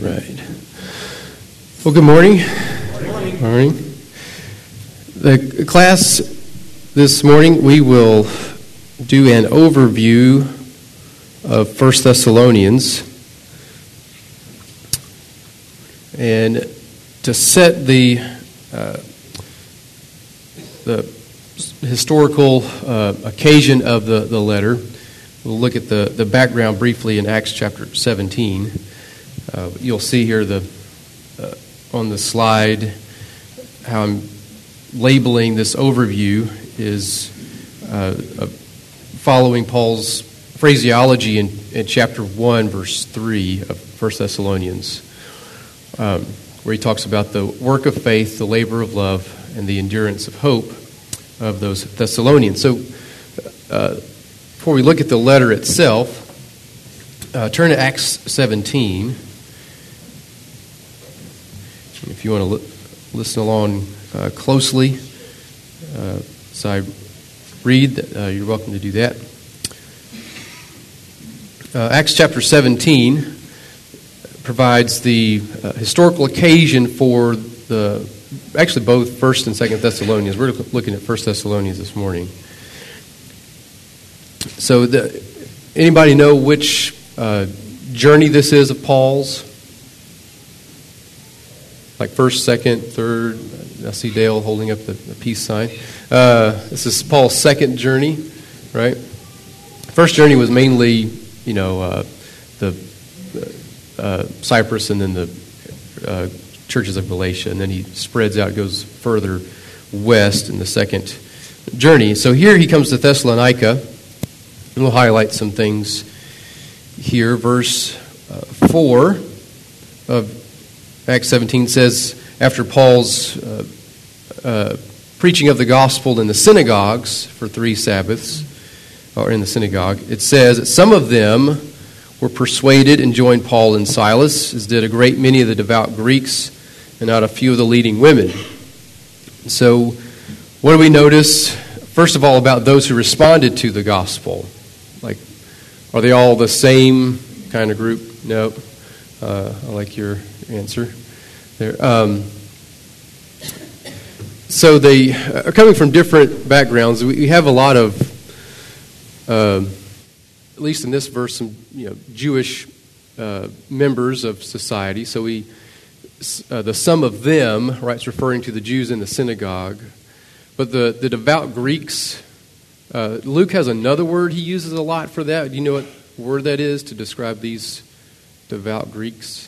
Right. Well, good morning. Good morning. The class this morning, we will do an overview of 1 Thessalonians. And to set the historical occasion of the letter, we'll look at the background briefly in Acts chapter 17. You'll see here on the slide how I'm labeling this overview is following Paul's phraseology in chapter 1, verse 3 of 1 Thessalonians, where he talks about the work of faith, the labor of love, and the endurance of hope of those Thessalonians. So before we look at the letter itself, turn to Acts 17. If you want to listen along closely as I read, you're welcome to do that. Acts chapter 17 provides the historical occasion for actually both 1st and 2nd Thessalonians. We're looking at 1 Thessalonians this morning. So anybody know which journey this is of Paul's? Like 1st, 2nd, 3rd. I see Dale holding up the peace sign. This is Paul's second journey, right? First journey was mainly, the Cyprus and then the churches of Galatia, and then he spreads out, goes further west in the second journey. So here he comes to Thessalonica, and we'll highlight some things here. Verse 4 of Acts 17 says, after Paul's preaching of the gospel in the synagogues for 3 Sabbaths, or in the synagogue, it says that some of them were persuaded and joined Paul and Silas, as did a great many of the devout Greeks and not a few of the leading women. So what do we notice, first of all, about those who responded to the gospel? Like, are they all the same kind of group? Nope. I like your answer there. So they are coming from different backgrounds. We have a lot of, at least in this verse, some Jewish members of society. So the sum of them, right, is referring to the Jews in the synagogue. But the devout Greeks, Luke has another word he uses a lot for that. Do you know what word that is to describe these devout Greeks?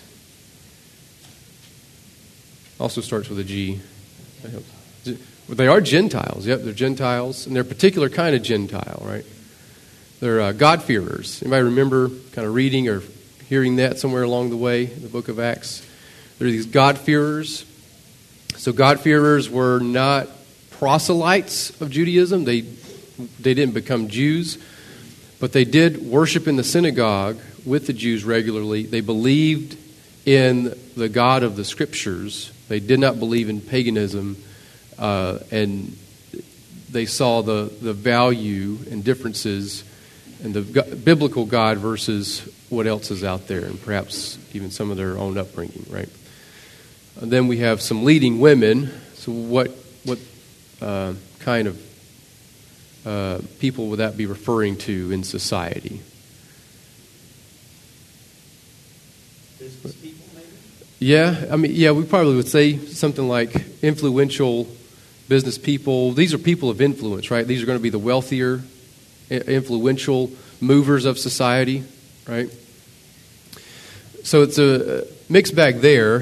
Also starts with a G. They are Gentiles. Yep, they're Gentiles, and they're a particular kind of Gentile, right? They're God-fearers. Anybody remember kind of reading or hearing that somewhere along the way in the book of Acts? They're these God-fearers. So God-fearers were not proselytes of Judaism. They didn't become Jews, but they did worship in the synagogue with the Jews regularly. They believed in the God of the Scriptures. They did not believe in paganism, and they saw the value and differences in the biblical God versus what else is out there, and perhaps even some of their own upbringing, right? And then we have some leading women. So what kind of people would that be referring to in society? Business people, maybe? Yeah, we probably would say something like influential business people. These are people of influence, right? These are going to be the wealthier, influential movers of society, right? So it's a mixed bag there,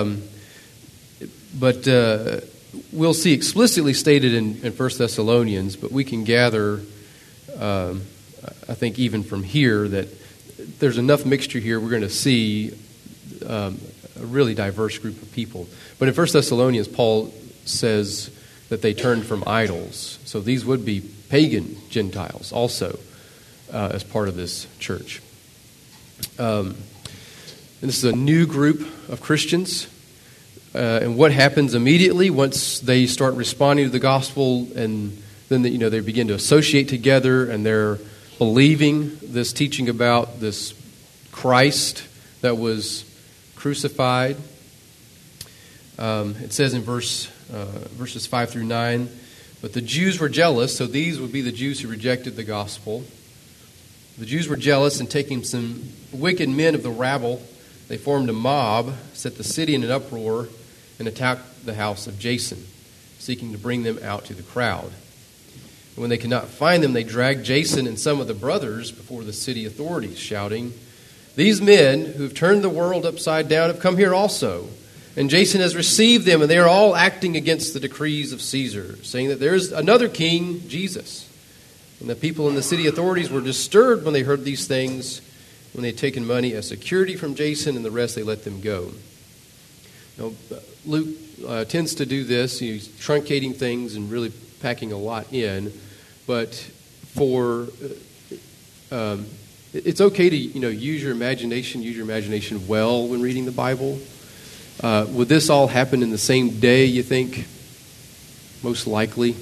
but we'll see explicitly stated in 1 Thessalonians, but we can gather, I think even from here, that there's enough mixture here, we're going to see a really diverse group of people. But in 1 Thessalonians, Paul says that they turned from idols. So these would be pagan Gentiles also as part of this church. And this is a new group of Christians. And what happens immediately once they start responding to the gospel, and then they begin to associate together, and they're believing this teaching about this Christ that was crucified. It says in verses 5 through 9, but the Jews were jealous, so these would be the Jews who rejected the gospel. The Jews were jealous, and taking some wicked men of the rabble, they formed a mob, set the city in an uproar, and attacked the house of Jason, seeking to bring them out to the crowd. And when they could not find them, they dragged Jason and some of the brothers before the city authorities, shouting, "These men who have turned the world upside down have come here also. And Jason has received them, and they are all acting against the decrees of Caesar, saying that there is another king, Jesus." And the people in the city authorities were disturbed when they heard these things. When they had taken money as security from Jason and the rest, they let them go. Now, Luke tends to do this. He's truncating things and really packing a lot in. But it's okay to use your imagination well when reading the Bible. Would this all happen in the same day, you think? Most likely.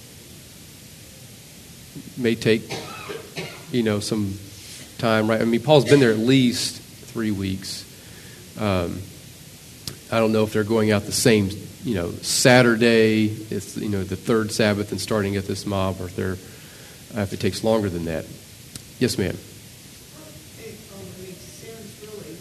May take, some time, right? I mean, Paul's been there at least 3 weeks. I don't know if they're going out the same, Saturday, it's, the third Sabbath and starting at this mob, or if it takes longer than that. Yes, ma'am. It makes sense, really,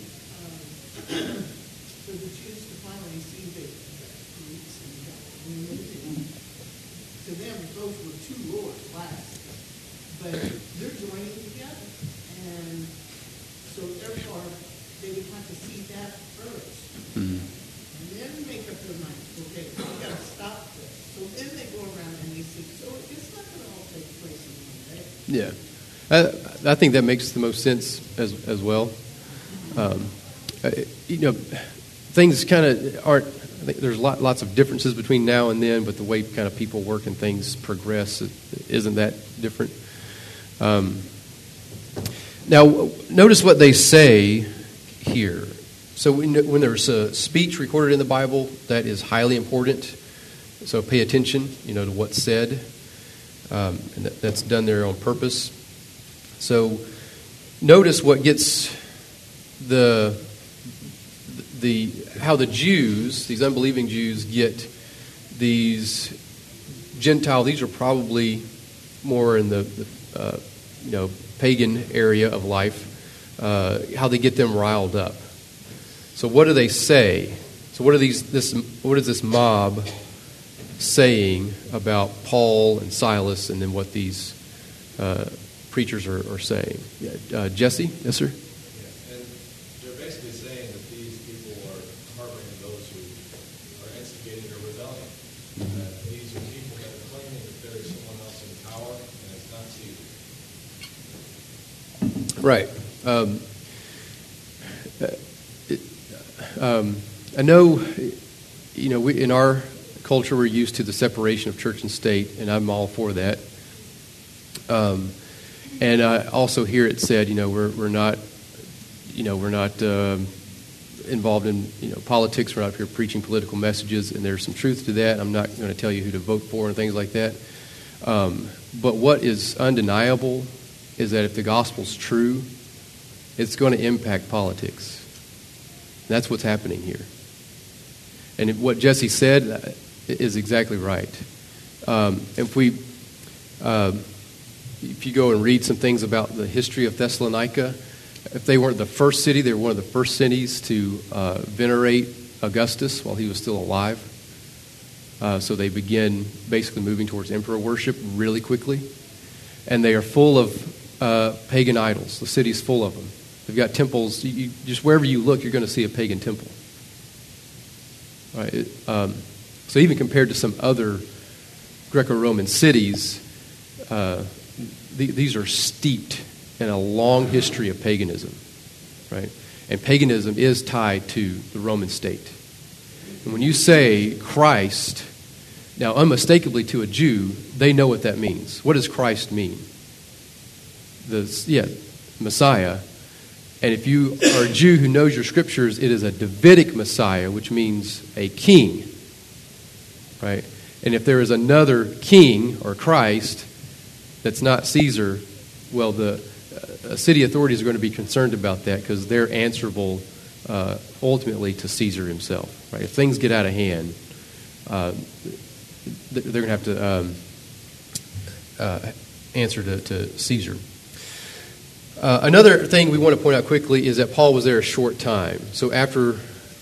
for the Jews to finally see that Greeks and to them, those were two lords last. But they're joining together. And so therefore, they would have to see that first. Mm-hmm. And then make up their mind, okay, we got to stop this. So then they go around and they see, so it's not going to all take place in one day. Yeah. I think that makes the most sense as well. Things kind of aren't, I think there's lots of differences between now and then, but the way kind of people work and things progress isn't that different. Now, notice what they say here. So when there's a speech recorded in the Bible, that is highly important. So pay attention, to what's said. And that's done there on purpose. So notice what gets how the Jews, these unbelieving Jews, get these Gentile. These are probably more in the pagan area of life. How they get them riled up. So what do they say? So what is this mob saying about Paul and Silas, and then what these preachers are saying? Jesse? Yes, sir? Yeah, and they're basically saying that these people are harboring those who are instigating a rebellion. Mm-hmm. That these are people that are claiming that there is someone else in power, and it's not Caesar. Right. I know, we, in our culture, we're used to the separation of church and state, and I'm all for that. And I also hear it said, we're not involved in politics. We're not here preaching political messages, and there's some truth to that. I'm not going to tell you who to vote for and things like that. But what is undeniable is that if the gospel's true, it's going to impact politics. That's what's happening here. And what Jesse said is exactly right. If you go and read some things about the history of Thessalonica, if they weren't the first city, they were one of the first cities to venerate Augustus while he was still alive. So they begin basically moving towards emperor worship really quickly. And they are full of pagan idols. The city's full of them. They've got temples. Just wherever you look, you're going to see a pagan temple. Right? So even compared to some other Greco-Roman cities, these are steeped in a long history of paganism, right? And paganism is tied to the Roman state. And when you say Christ, now unmistakably to a Jew, they know what that means. What does Christ mean? Messiah. And if you are a Jew who knows your scriptures, it is a Davidic Messiah, which means a king, right? And if there is another king or Christ that's not Caesar, well, the city authorities are going to be concerned about that because they're answerable ultimately to Caesar himself. Right? If things get out of hand, they're going to have to answer to Caesar. Another thing we want to point out quickly is that Paul was there a short time. So after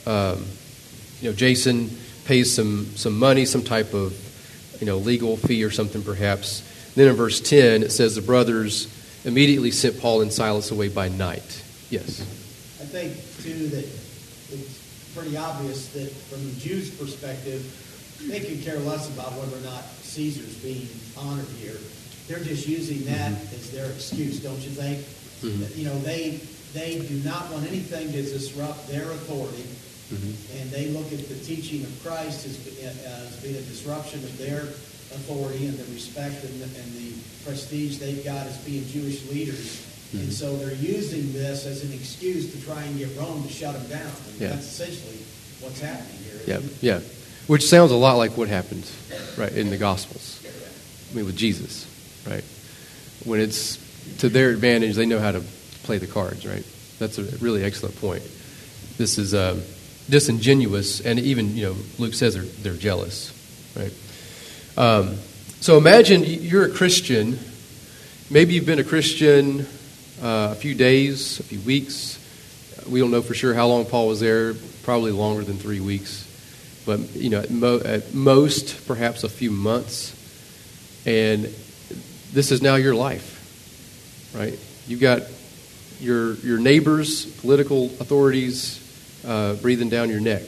Jason pays some money, some type of legal fee or something perhaps. Then in verse 10 it says the brothers immediately sent Paul and Silas away by night. Yes. I think too that it's pretty obvious that from the Jews' perspective, they could care less about whether or not Caesar's being honored here. They're just using that as their excuse, don't you think? Mm-hmm. They do not want anything to disrupt their authority, and they look at the teaching of Christ as being a disruption of their authority and the respect and the prestige they've got as being Jewish leaders. Mm-hmm. And so they're using this as an excuse to try and get Rome to shut them down. And that's essentially what's happening here. Yeah. Which sounds a lot like what happened, right, in the Gospels. I mean, with Jesus, right? When it's to their advantage, they know how to play the cards, right? That's a really excellent point. This is disingenuous, and even, Luke says they're jealous, right? So imagine you're a Christian. Maybe you've been a Christian a few days, a few weeks. We don't know for sure how long Paul was there, probably longer than 3 weeks. But, at most, perhaps a few months. And this is now your life, right? You've got your neighbors, political authorities breathing down your neck.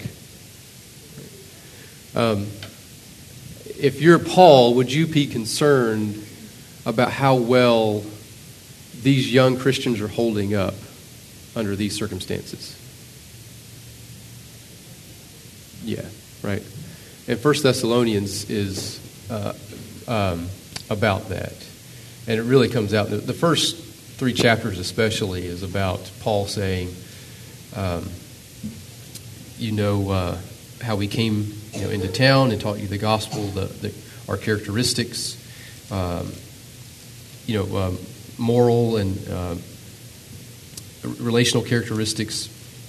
If you're Paul, would you be concerned about how well these young Christians are holding up under these circumstances? Yeah, right. And 1 Thessalonians is about that. And it really comes out, the first 3 chapters especially is about Paul saying, how we came into town and taught you the gospel, our characteristics, moral and relational characteristics,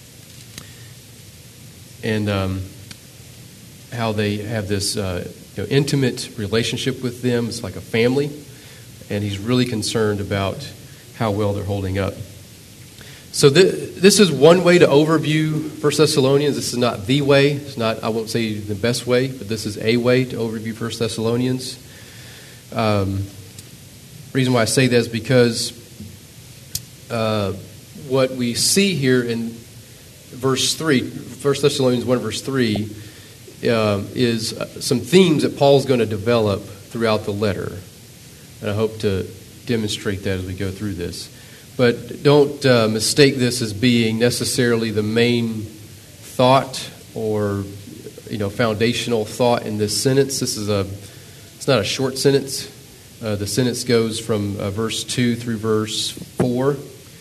and how they have this intimate relationship with them. It's like a family, and he's really concerned about how well they're holding up. So this is one way to overview 1 Thessalonians. This is not the way. It's not, I won't say the best way, but this is a way to overview 1 Thessalonians. Reason why I say that is because what we see here in verse 3, 1 Thessalonians 1 verse 3, is some themes that Paul's going to develop throughout the letter. And I hope to demonstrate that as we go through this. But don't mistake this as being necessarily the main thought or foundational thought in this sentence. It's not a short sentence. The sentence goes from verse 2 through verse 4,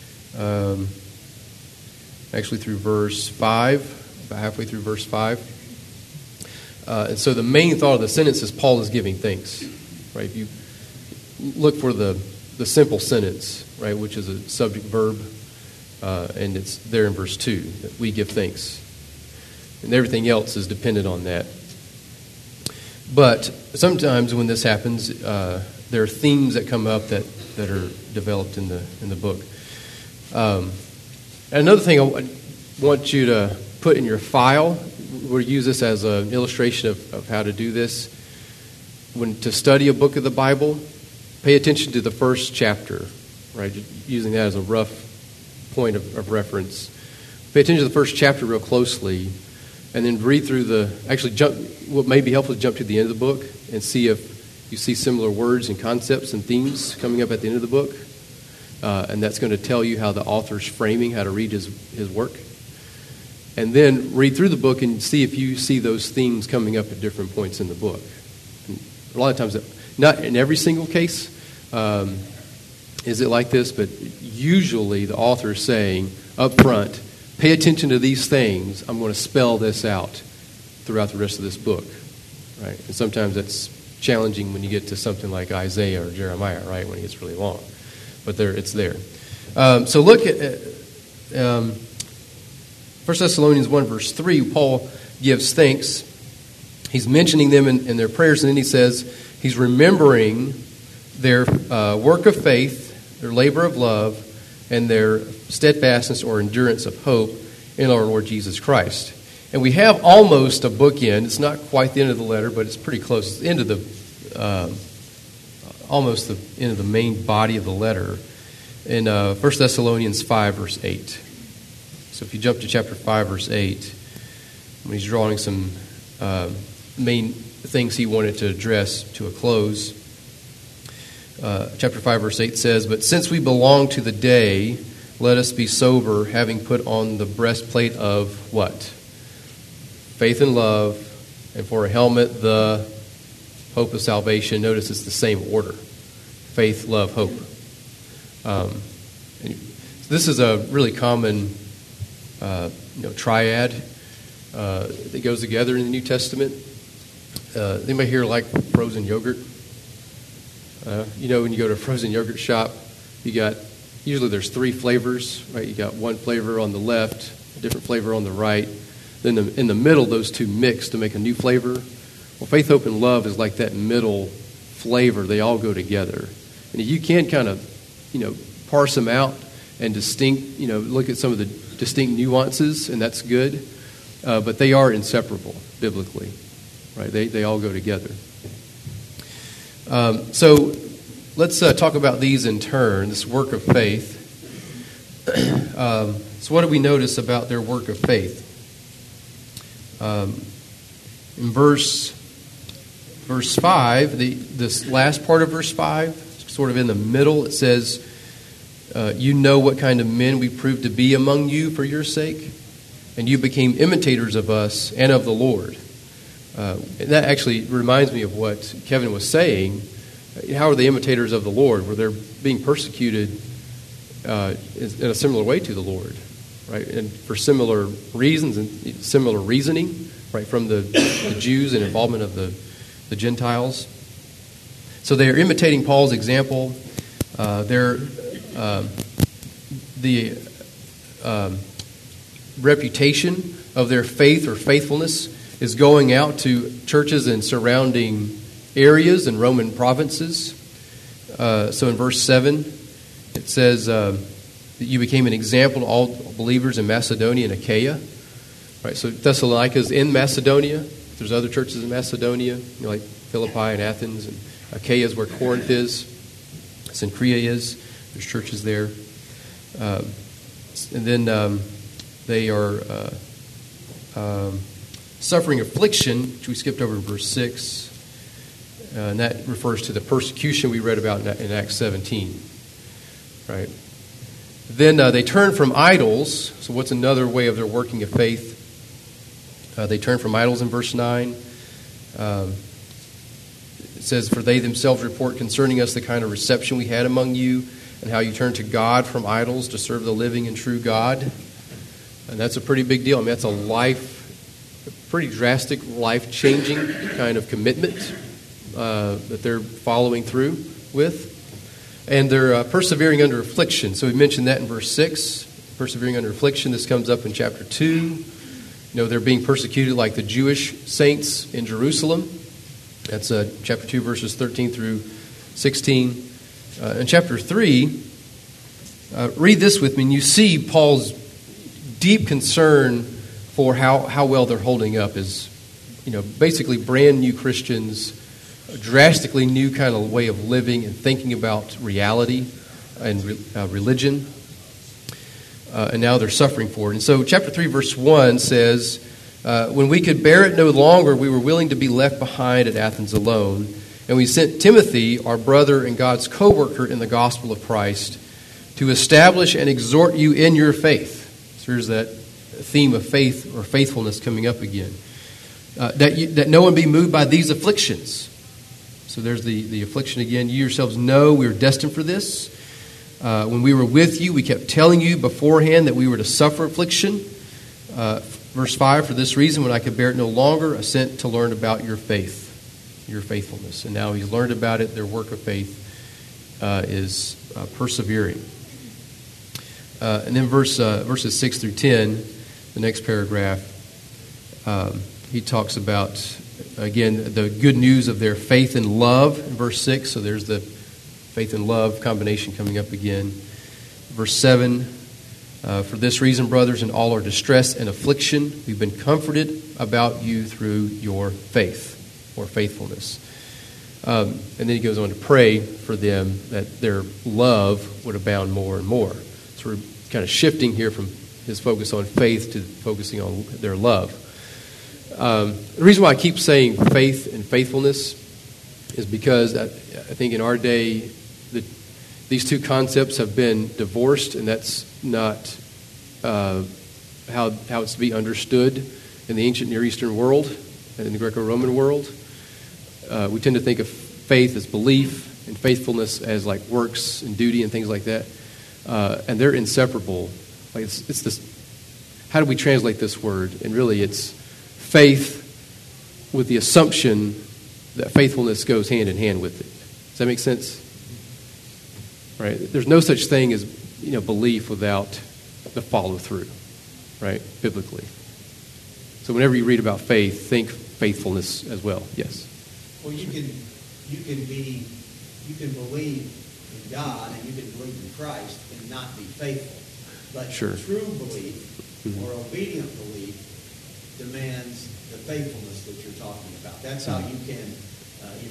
actually through verse 5, about halfway through verse 5. And so the main thought of the sentence is Paul is giving thanks. Right? If you look for the simple sentence, right, which is a subject verb, and it's there in verse 2, that we give thanks. And everything else is dependent on that. But sometimes when this happens, there are themes that come up that are developed in the book. Another thing I want you to put in your file, we'll use this as an illustration of how to do this. When to study a book of the Bible, pay attention to the first chapter, right? Using that as a rough point of reference. Pay attention to the first chapter real closely, and then read through what may be helpful to jump to the end of the book and see if you see similar words and concepts and themes coming up at the end of the book. And that's going to tell you how the author's framing, how to read his work. And then read through the book and see if you see those themes coming up at different points in the book. And a lot of times, not in every single case is it like this, but usually the author is saying up front, pay attention to these things. I'm going to spell this out throughout the rest of this book. Right? And sometimes that's challenging when you get to something like Isaiah or Jeremiah, right, when it gets really long. But it's there. So look at 1 Thessalonians 1, verse 3, Paul gives thanks. He's mentioning them in their prayers, and then he says he's remembering their work of faith, their labor of love, and their steadfastness or endurance of hope in our Lord Jesus Christ. And we have almost a bookend. It's not quite the end of the letter, but it's pretty close. It's the end of almost the end of the main body of the letter in 1 Thessalonians 5, verse 8. So if you jump to chapter 5, verse 8, when he's drawing some main things he wanted to address to a close, chapter 5, verse 8 says, "But since we belong to the day, let us be sober, having put on the breastplate of" what? "Faith and love, and for a helmet, the hope of salvation." Notice it's the same order. Faith, love, hope. This is a really common triad that goes together in the New Testament. Anybody here like frozen yogurt? When you go to a frozen yogurt shop, usually there's 3 flavors, right? You got one flavor on the left, a different flavor on the right. Then in the middle, those two mix to make a new flavor. Well, faith, hope, and love is like that middle flavor. They all go together. And you can kind of, parse them out and look at some of the distinct nuances, and that's good. But they are inseparable biblically, right? They all go together. So let's talk about these in turn, this work of faith. So what do we notice about their work of faith? In verse 5, this last part of verse 5, sort of in the middle, it says, "You know what kind of men we proved to be among you for your sake, and you became imitators of us and of the Lord." And that actually reminds me of what Kevin was saying. How are they imitators of the Lord? Where they're being persecuted in a similar way to the Lord, right? And for similar reasons and similar reasoning, right, from the Jews and involvement of the Gentiles. So they are imitating Paul's example. The reputation of their faith or faithfulness is going out to churches in surrounding areas and Roman provinces. So in verse 7, it says that you became an example to all believers in Macedonia and Achaia. Right, so Thessalonica is in Macedonia. There's other churches in Macedonia, like Philippi and Athens, and Achaia is where Corinth is. Cenchrea is. There's churches there. And then they are suffering affliction, which we skipped over in verse 6. And that refers to the persecution we read about in Acts 17. Right? Then they turn from idols. So what's another way of their working of faith? They turn from idols in verse 9. It says, "For they themselves report concerning us the kind of reception we had among you, and how you turned to God from idols to serve the living and true God." And that's a pretty big deal. I mean, that's a pretty drastic, life-changing kind of commitment that they're following through with. And they're persevering under affliction. So we mentioned that in verse 6, persevering under affliction. This comes up in chapter 2. They're being persecuted like the Jewish saints in Jerusalem. That's chapter 2, verses 13 through 16. In chapter 3, read this with me, and you see Paul's deep concern for how well they're holding up is, basically brand new Christians, a drastically new kind of way of living and thinking about reality and religion. And now they're suffering for it. And so chapter 3, verse 1 says, "When we could bear it no longer, we were willing to be left behind at Athens alone. And we sent Timothy, our brother and God's co-worker in the gospel of Christ, to establish and exhort you in your faith." So here's that theme of faith or faithfulness coming up again. That no one be moved by these afflictions. So there's the affliction again. "You yourselves know we were destined for this. When we were with you, we kept telling you beforehand that we were to suffer affliction." Verse 5, "For this reason, when I could bear it no longer, I sent to learn about your faith, your faithfulness." And now he's learned about it. Their work of faith is persevering. And then verses 6 through 10 the next paragraph, he talks about, again, the good news of their faith and love in verse 6. So there's the faith and love combination coming up again. Verse 7, for this reason, brothers, in all our distress and affliction, we've been comforted about you through your faith or faithfulness. And then he goes on to pray for them that their love would abound more and more. So we're kind of shifting here from his focus on faith to focusing on their love. The reason why I keep saying faith and faithfulness is because I think in our day, these two concepts have been divorced, and that's not how it's to be understood in the ancient Near Eastern world and in the Greco-Roman world. We tend to think of faith as belief and faithfulness as like works and duty and things like that, and they're inseparable. Like it's this. How do we translate this word? And really, it's faith with the assumption that faithfulness goes hand in hand with it. Does that make sense? Right? There's no such thing as belief without the follow through, right? Biblically. So whenever you read about faith, think faithfulness as well. Yes. Well, you can believe in God and you can believe in Christ and not be faithful. But sure. True belief or obedient belief demands the faithfulness that you're talking about. That's how you can, you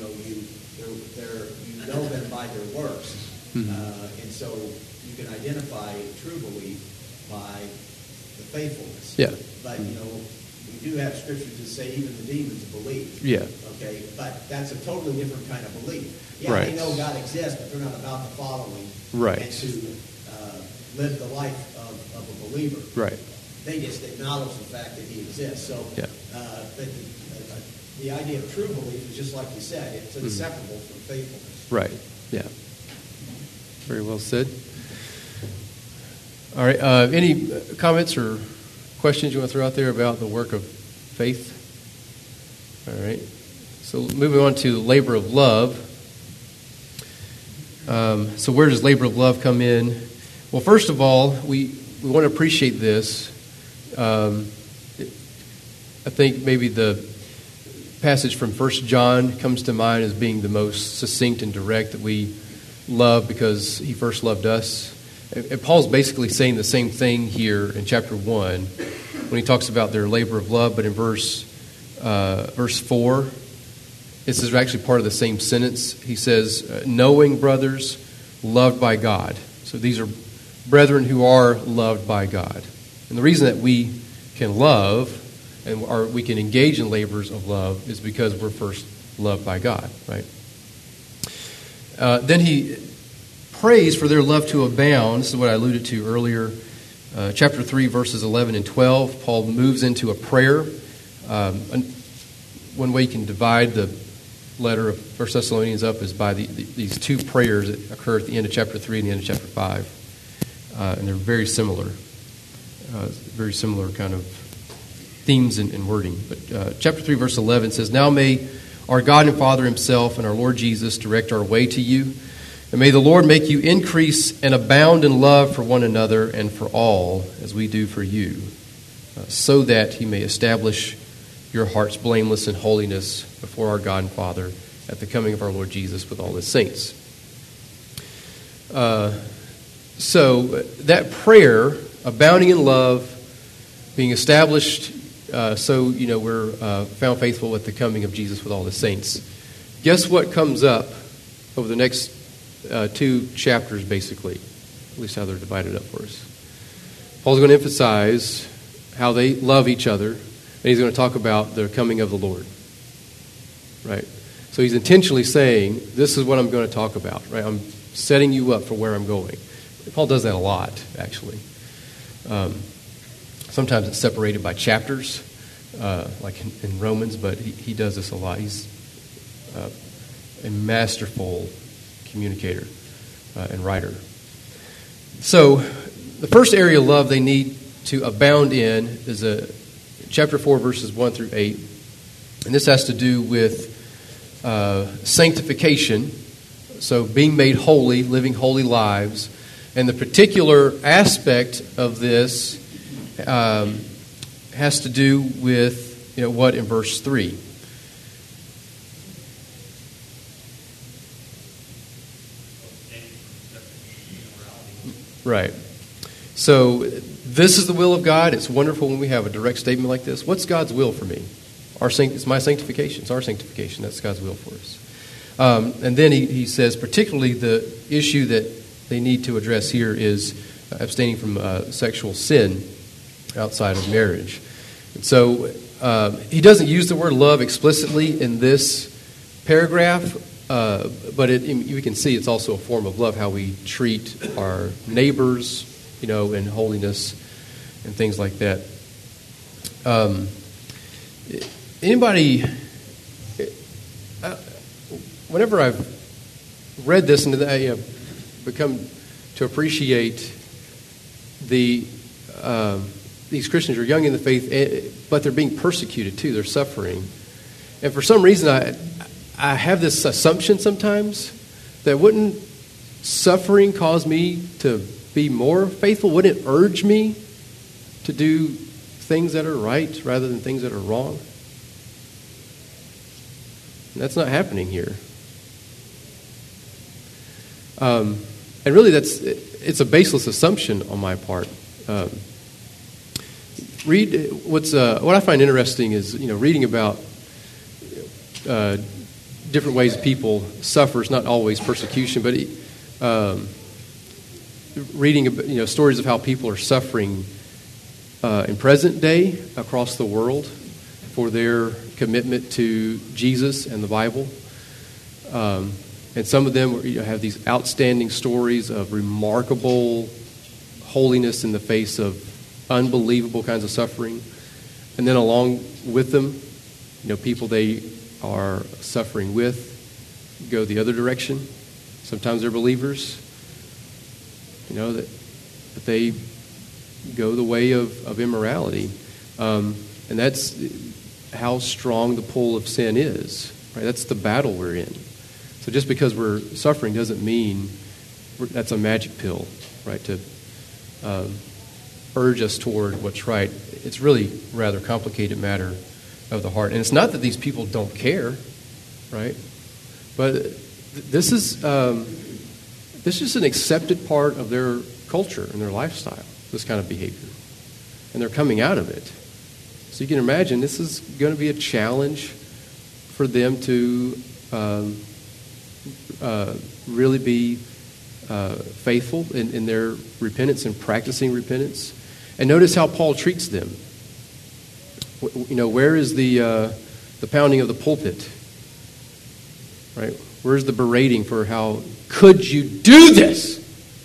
know them by their works, and so you can identify true belief by the faithfulness. Yeah. But we do have scriptures that say even the demons believe. Yeah. Okay, but that's a totally different kind of belief. Yeah, right. They know God exists, but they're not about the following. Right. And to live the life of a believer. Right. They just acknowledge the fact that He exists. So, yeah. But the idea of true belief is just like you said; it's inseparable from faithfulness. Right. Yeah. Very well said. All right. Any comments or questions you want to throw out there about the work of faith? All right. So moving on to labor of love. So where does labor of love come in? Well, first of all, we want to appreciate this. I think maybe the passage from 1 John comes to mind as being the most succinct and direct, that we love because He first loved us. And Paul's basically saying the same thing here in chapter 1 when he talks about their labor of love, but in verse 4, this is actually part of the same sentence. He says, knowing brothers, loved by God. So these are brethren who are loved by God. And the reason that we can love and we can engage in labors of love is because we're first loved by God, right? Then he prays for their love to abound. This is what I alluded to earlier. Chapter 3, verses 11 and 12, Paul moves into a prayer. One way you can divide the letter of 1 Thessalonians up is by these two prayers that occur at the end of chapter 3 and the end of chapter 5. And they're very similar kind of themes and wording. But chapter 3, verse 11 says, now may our God and Father Himself and our Lord Jesus direct our way to you. And may the Lord make you increase and abound in love for one another and for all, as we do for you, so that He may establish your hearts blameless in holiness before our God and Father at the coming of our Lord Jesus with all His saints. So that prayer, abounding in love, being established so we're found faithful at the coming of Jesus with all His saints. Guess what comes up over the next 2 chapters, basically, at least how they're divided up for us. Paul's going to emphasize how they love each other, and he's going to talk about the coming of the Lord. Right? So he's intentionally saying, this is what I'm going to talk about. Right? I'm setting you up for where I'm going. Paul does that a lot, actually. Sometimes it's separated by chapters, like in Romans, but he does this a lot. He's a masterful communicator and writer. So the first area of love they need to abound in is chapter 4, verses 1 through 8. And this has to do with sanctification, so being made holy, living holy lives. And the particular aspect of this has to do with what in verse 3. Right. So this is the will of God. It's wonderful when we have a direct statement like this. What's God's will for me? It's my sanctification. It's our sanctification. That's God's will for us. And then he says, particularly the issue that they need to address here is abstaining from sexual sin outside of marriage. And so he doesn't use the word love explicitly in this paragraph, but you can see it's also a form of love, how we treat our neighbors, in holiness and things like that. Anybody, whenever I've read this and I have become to appreciate these Christians are young in the faith, but they're being persecuted too. They're suffering. And for some reason, I have this assumption sometimes that wouldn't suffering cause me to be more faithful? Wouldn't it urge me to do things that are right rather than things that are wrong? And that's not happening here. And really, it's a baseless assumption on my part. What I find interesting is reading about different ways people suffer. It's not always persecution, but reading stories of how people are suffering in present day across the world for their commitment to Jesus and the Bible. And some of them have these outstanding stories of remarkable holiness in the face of unbelievable kinds of suffering. And then along with them, people they are suffering with go the other direction. Sometimes they're believers, that they go the way of immorality. And that's how strong the pull of sin is. Right? That's the battle we're in. So just because we're suffering doesn't mean that's a magic pill, right, to urge us toward what's right. It's really a rather complicated matter of the heart. And it's not that these people don't care, right? But this is an accepted part of their culture and their lifestyle, this kind of behavior. And they're coming out of it. So you can imagine this is going to be a challenge for them to really be faithful in their repentance and practicing repentance. And notice how Paul treats them. Where is the pounding of the pulpit? Right? Where's the berating for how could you do this?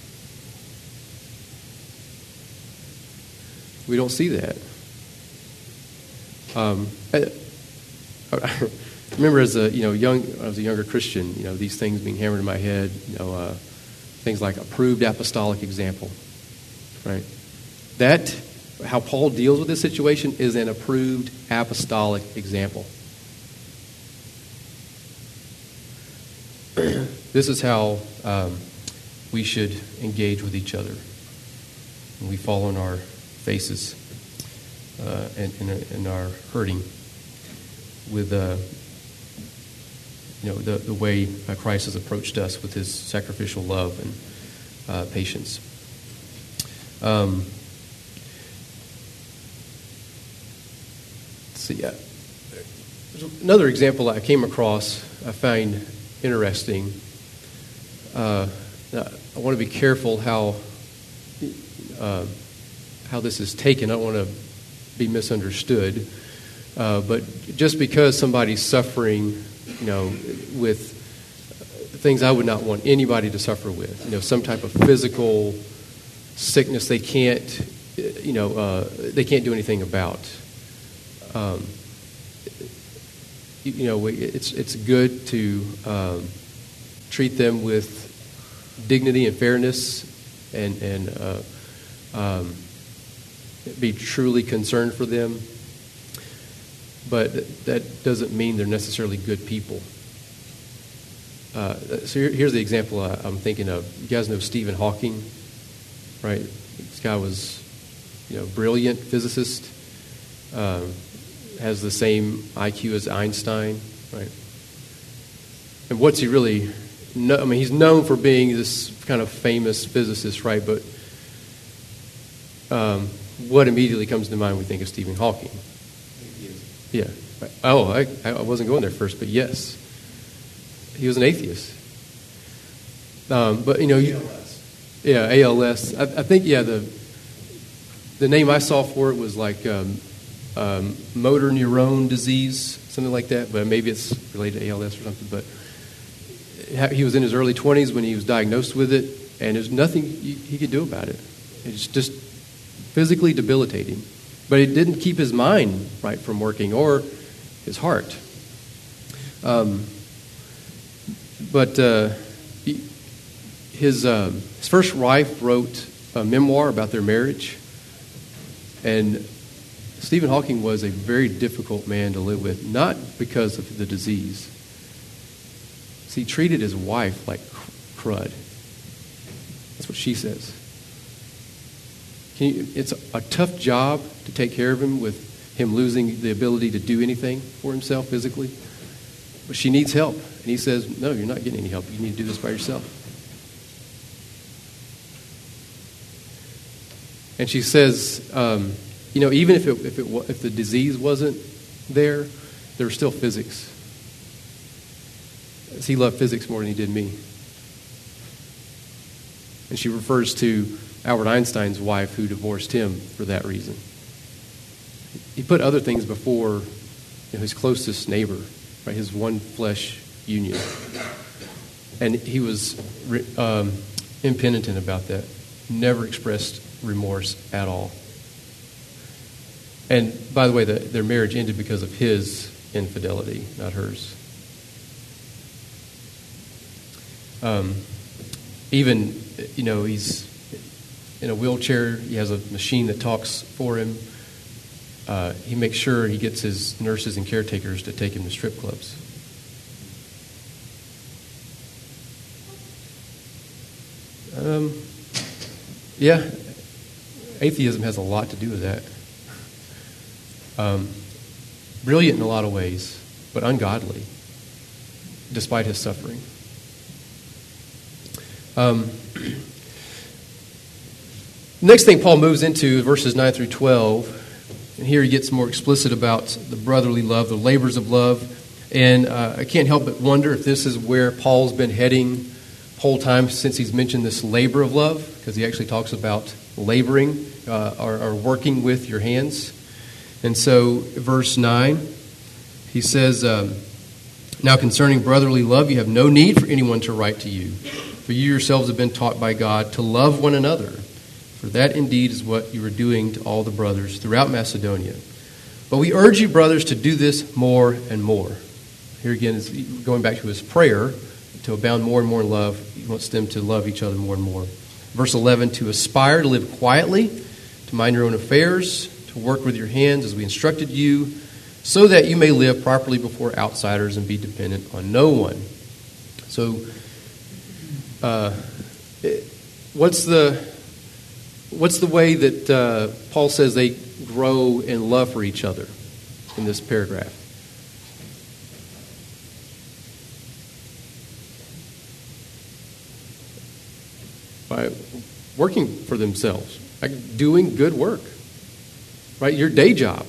We don't see that. I remember as a when I was a younger Christian, these things being hammered in my head, things like approved apostolic example, right? That how Paul deals with this situation is an approved apostolic example. This is how we should engage with each other when we fall on our faces and are hurting with the way Christ has approached us with his sacrificial love and patience. Let's see. Another example I came across I find interesting. I want to be careful how this is taken. I don't want to be misunderstood. But just because somebody's suffering, with things I would not want anybody to suffer with, some type of physical sickness they can't do anything about. It's good to treat them with dignity and fairness and be truly concerned for them. But that doesn't mean they're necessarily good people. So here's the example I'm thinking of. You guys know Stephen Hawking, right? This guy was, brilliant physicist. has the same IQ as Einstein, right? And what's he really? I mean, he's known for being this kind of famous physicist, right? But what immediately comes to mind when we think of Stephen Hawking? Yeah. Oh, I wasn't going there first, but yes, he was an atheist. But ALS. Yeah, ALS. I think the name I saw for it was like motor neuron disease, something like that. But maybe it's related to ALS or something. But he was in his early 20s when he was diagnosed with it, and there's nothing he could do about it. It's just physically debilitating. But it didn't keep his mind right from working or his heart. His first wife wrote a memoir about their marriage, and Stephen Hawking was a very difficult man to live with, not because of the disease. See, he treated his wife like crud. That's what she says. It's a tough job to take care of him with him losing the ability to do anything for himself physically. But she needs help. And he says, no, you're not getting any help. You need to do this by yourself. And she says, even if the disease wasn't there was still physics. He loved physics more than he did me. And she refers to Albert Einstein's wife who divorced him for that reason. He put other things before his closest neighbor, right, his one flesh union. And he was impenitent about that. Never expressed remorse at all. And by the way, their marriage ended because of his infidelity, not hers. He's in a wheelchair. He has a machine that talks for him. He makes sure he gets his nurses and caretakers to take him to strip clubs. Atheism has a lot to do with that. Brilliant in a lot of ways, but ungodly, despite his suffering. Next thing Paul moves into verses 9 through 12, and here he gets more explicit about the brotherly love, the labors of love, and I can't help but wonder if this is where Paul's been heading the whole time since he's mentioned this labor of love, because he actually talks about laboring or working with your hands. And so, verse 9, he says, now concerning brotherly love, you have no need for anyone to write to you, for you yourselves have been taught by God to love one another. For that indeed is what you are doing to all the brothers throughout Macedonia. But we urge you, brothers, to do this more and more. Here again is going back to his prayer, to abound more and more in love. He wants them to love each other more and more. Verse 11, to aspire to live quietly, to mind your own affairs, to work with your hands as we instructed you, so that you may live properly before outsiders and be dependent on no one. So, what's the way that Paul says they grow in love for each other in this paragraph? By working for themselves, like doing good work, right? Your day job.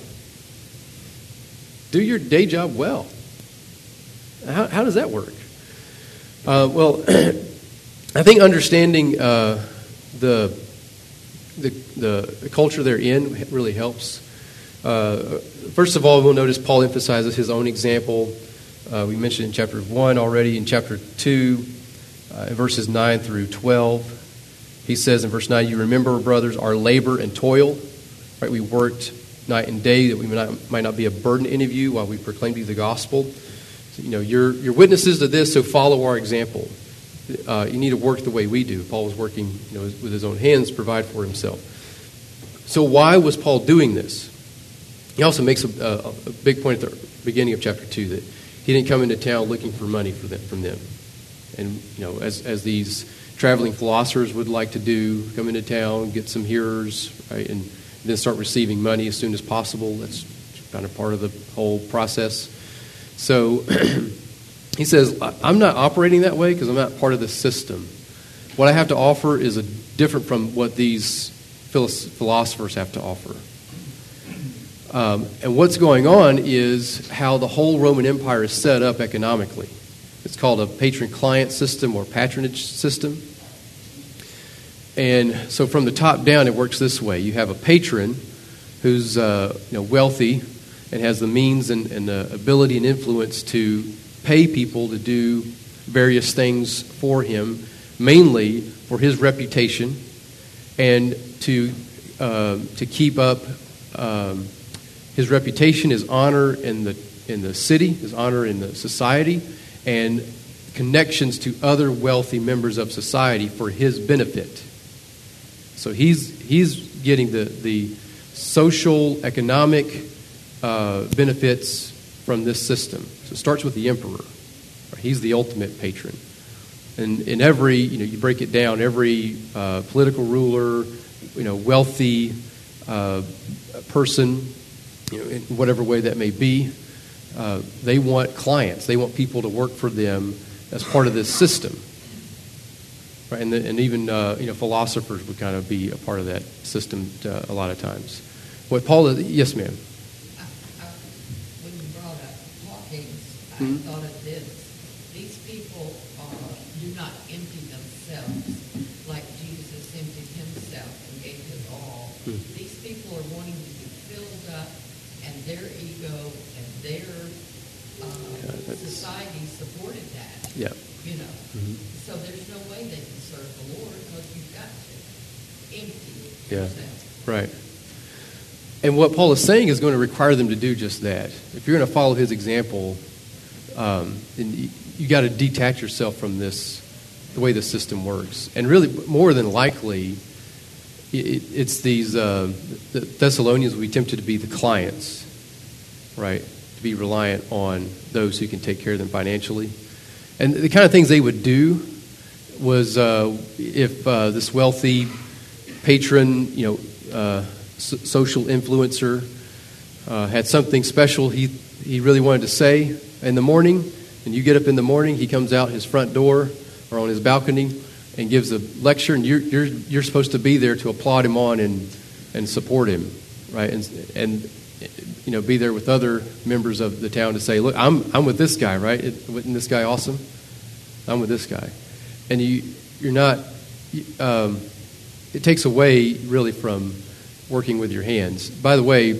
Do your day job well. How does that work? Well, I think understanding the culture they're in really helps. First of all, we'll notice Paul emphasizes his own example. We mentioned in chapter 1 already. In chapter 2, in verses 9 through 12, he says in verse 9, you remember, brothers, our labor and toil. Right? We worked night and day that we might not be a burden to any of you while we proclaim to you the gospel. So, you're witnesses to this, so follow our example. You need to work the way we do. Paul was working with his own hands to provide for himself. So why was Paul doing this? He also makes a big point at the beginning of chapter 2 that he didn't come into town looking for money from them. And as these traveling philosophers would like to do, come into town, get some hearers, right, and then start receiving money as soon as possible. That's kind of part of the whole process. So he says, I'm not operating that way because I'm not part of the system. What I have to offer is different from what these philosophers have to offer. And what's going on is how the whole Roman Empire is set up economically. It's called a patron-client system or patronage system. And so from the top down, it works this way. You have a patron who's wealthy and has the means and the ability and influence to pay people to do various things for him, mainly for his reputation and to keep up his reputation, his honor in the city, his honor in the society, and connections to other wealthy members of society for his benefit. So he's getting the social, economic benefits from this system. So it starts with the emperor. He's the ultimate patron. And in every, you break it down, every political ruler, wealthy person, in whatever way that may be, they want clients. They want people to work for them as part of this system. Right? And even philosophers would kind of be a part of that system a lot of times. What Paul is, yes, ma'am. When you brought up Hawkins, I thought of this. These people do not empty themselves like Jesus emptied himself and gave his all. These people are wanting to be filled up, and their ego and their society supported that. Yeah. So there's no way they can serve the Lord because you've got to empty Yeah. yourself. Right. And what Paul is saying is going to require them to do just that. If you're going to follow his example, then you got to detach yourself from the way the system works. And really, more than likely, it's these the Thessalonians will be tempted to be the clients, right? To be reliant on those who can take care of them financially. And the kind of things they would do was if this wealthy patron, social influencer had something special he really wanted to say in the morning, and you get up in the morning, he comes out his front door or on his balcony and gives a lecture, and you're supposed to be there to applaud him on and support him, right? And be there with other members of the town to say, look, I'm with this guy, right? Wasn't this guy awesome? I'm with this guy. And you're not, it takes away really from working with your hands. By the way,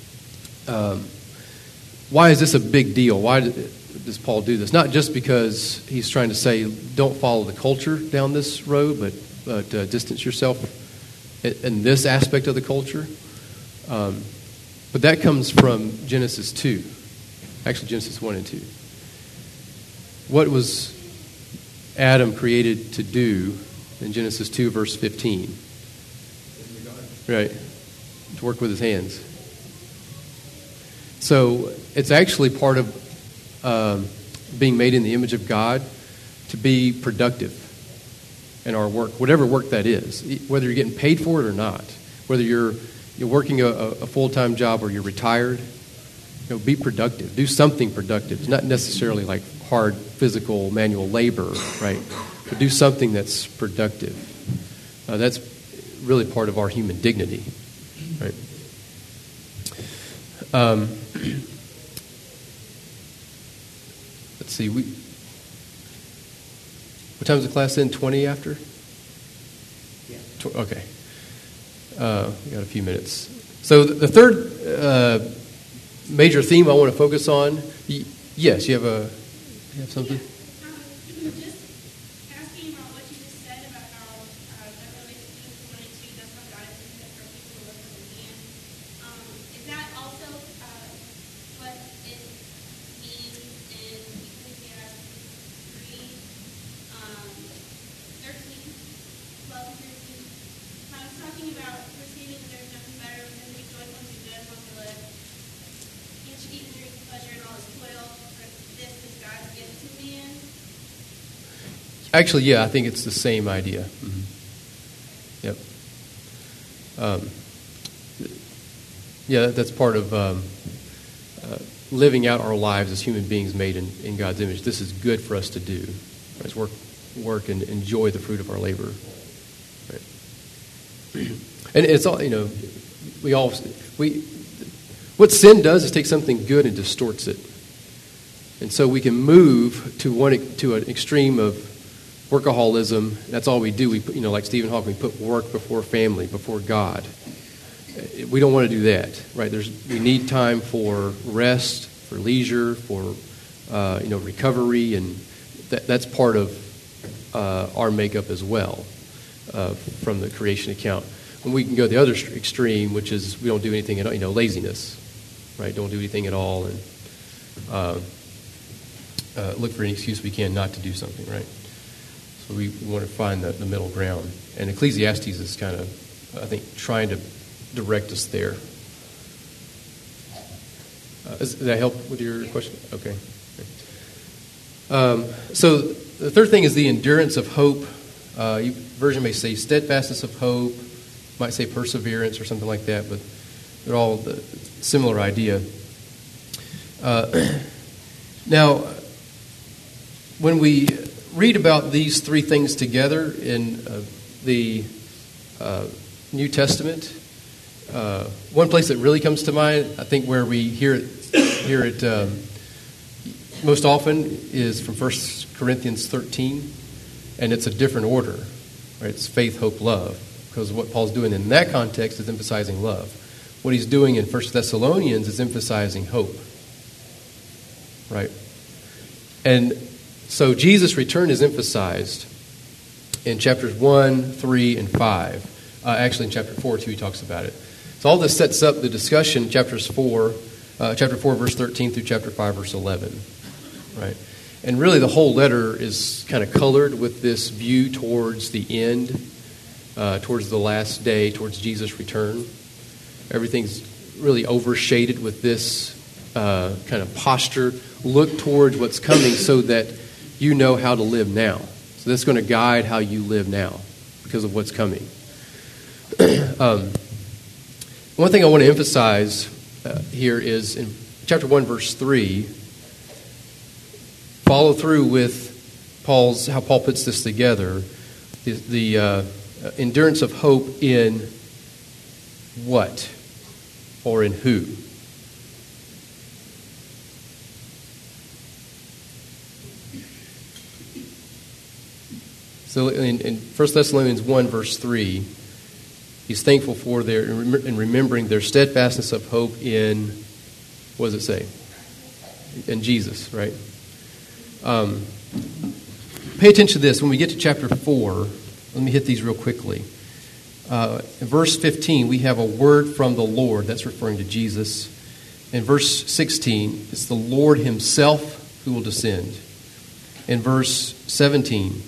why is this a big deal? Why does Paul do this? Not just because he's trying to say don't follow the culture down this road, but distance yourself in this aspect of the culture. But that comes from Genesis 2. Actually, Genesis 1 and 2. What was Adam created to do in Genesis 2, verse 15? Right. To work with his hands. So it's actually part of being made in the image of God to be productive in our work, whatever work that is, whether you're getting paid for it or not, whether you're working a full-time job or you're retired, be productive. Do something productive. It's not necessarily like hard physical manual labor, right? But do something that's productive. That's really part of our human dignity, right? Let's see. What time's the class in? 20 after? Yeah. Okay. We got a few minutes. So the third major theme I want to focus on. Yes, you have something? Just asking about what you just said about how that relates to Genesis 1 and 2, that's how God is intended for people to work with his hands. Is that also what it means in Ecclesiastes 3, 13, 12 and 13? I was talking about perceiving that there's nothing better than to be joyful and do good, want to live. Each eat and drink pleasure and all his toil, for this is God's gift to man. Actually, yeah, I think it's the same idea. Mm-hmm. Yep. Yeah, that's part of living out our lives as human beings made in God's image. This is good for us to do. Right? Work and enjoy the fruit of our labor. Right? And it's all, what sin does is take something good and distorts it. And so we can move to an extreme of workaholism. That's all we do. We put, like Stephen Hawking, we put work before family, before God. We don't want to do that, right? We need time for rest, for leisure, for recovery, and that's part of our makeup as well from the creation account. And we can go the other extreme, which is we don't do anything at all, laziness, right? Don't do anything at all, and look for any excuse we can not to do something, right? So we want to find the middle ground. And Ecclesiastes is kind of, I think, trying to direct us there. Does that help with your question? Okay. So the third thing is the endurance of hope. Version may say steadfastness of hope, might say perseverance or something like that, but they're all the similar idea. Now, when we read about these three things together in the New Testament, one place that really comes to mind, I think where we hear it most often, is from 1 Corinthians 13, and it's a different order. Right? It's faith, hope, love, because what Paul's doing in that context is emphasizing love. What he's doing in 1 Thessalonians is emphasizing hope. Right? And so Jesus' return is emphasized in chapters 1, 3, and 5. Actually, in chapter 4, too, he talks about it. So all this sets up the discussion, chapter 4, verse 13 through chapter 5, verse 11. Right? And really the whole letter is kind of colored with this view towards the end, towards the last day, towards Jesus' return. Everything's really overshaded with this kind of posture. Look towards what's coming so that you know how to live now. So that's going to guide how you live now because of what's coming. One thing I want to emphasize here is in chapter 1, verse 3, follow through with how Paul puts this together, the endurance of hope in what or in who? So in 1 Thessalonians 1, verse 3, he's thankful for and remembering their steadfastness of hope in, what does it say? In Jesus, right? Pay attention to this. When we get to chapter 4, let me hit these real quickly. In verse 15, we have a word from the Lord. That's referring to Jesus. In verse 16, it's the Lord himself who will descend. In verse 17,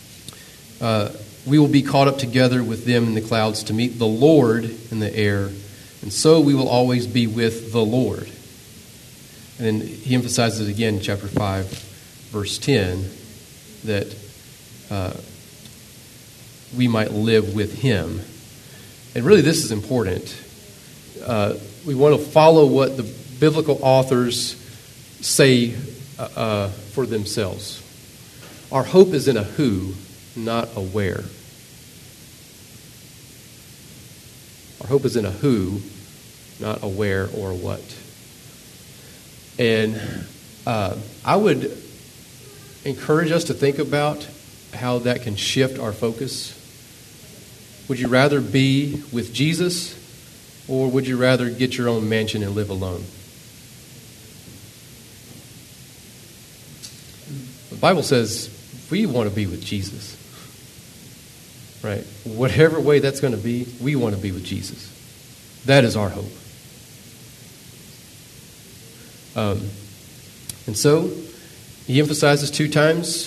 we will be caught up together with them in the clouds to meet the Lord in the air, and so we will always be with the Lord. And then he emphasizes again in chapter 5, verse 10, that we might live with him. And really this is important. We want to follow what the biblical authors say for themselves. Our hope is in a who, not a where. Our hope is in a who, not a where or a what. And I would encourage us to think about how that can shift our focus. Would you rather be with Jesus, or would you rather get your own mansion and live alone? The Bible says we want to be with Jesus. Right? Whatever way that's going to be, we want to be with Jesus. That is our hope. And so, he emphasizes 2 times,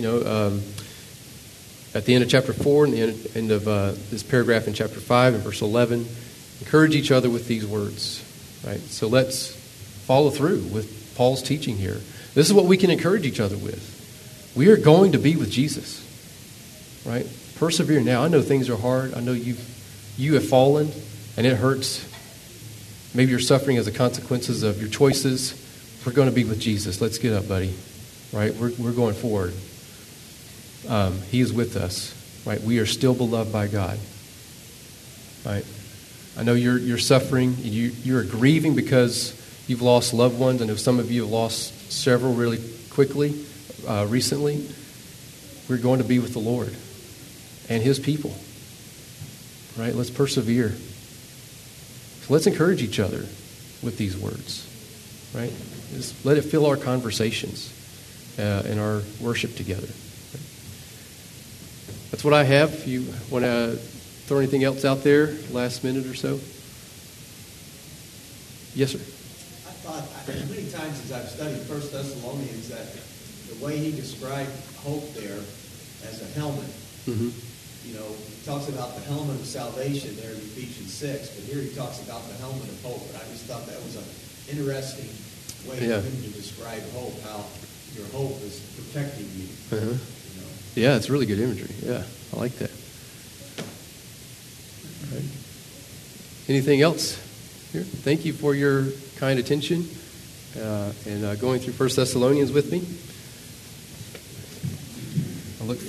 at the end of chapter 4 and the end of this paragraph in chapter 5 and verse 11, encourage each other with these words. Right? So let's follow through with Paul's teaching here. This is what we can encourage each other with. We are going to be with Jesus. Right? Persevere now. I know things are hard. I know you have fallen, and it hurts. Maybe you're suffering as a consequences of your choices. We're going to be with Jesus. Let's get up, buddy. Right? We're going forward. He is with us. Right? We are still beloved by God. Right? I know you're suffering. You're grieving because you've lost loved ones. I know some of you have lost several really quickly, recently. We're going to be with the Lord and His people. Right? Let's persevere. So let's encourage each other with these words. Right? Just let it fill our conversations and our worship together. That's what I have. If you want to throw anything else out there, last minute or so? Yes, sir. I thought many times as I've studied 1 Thessalonians that the way he described hope there as a helmet, Mm-hmm. you know, he talks about the helmet of salvation there in Ephesians 6, but here he talks about the helmet of hope. And I just thought that was an interesting way for him to describe hope, how your hope is protecting you. Uh-huh. You know. Yeah, it's really good imagery. Yeah, I like that. All right. Anything else here? Thank you for your kind attention and going through 1 Thessalonians with me.